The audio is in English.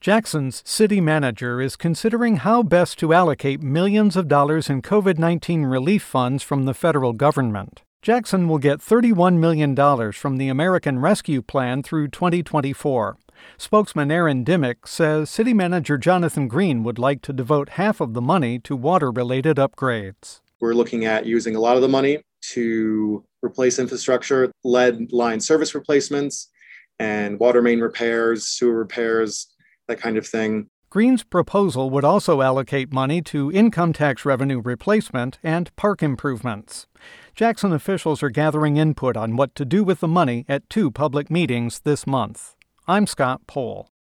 Jackson's city manager is considering how best to allocate millions of dollars in COVID-19 relief funds from the federal government. Jackson will get $31 million from the American Rescue Plan through 2024. Spokesman Aaron Dimmick says City Manager Jonathan Green would like to devote half of the money to water-related upgrades. We're looking at using a lot of the money to replace infrastructure, lead line service replacements, and water main repairs, sewer repairs, that kind of thing. Green's proposal would also allocate money to income tax revenue replacement and park improvements. Jackson officials are gathering input on what to do with the money at 2 public meetings this month. I'm Scott Pohl.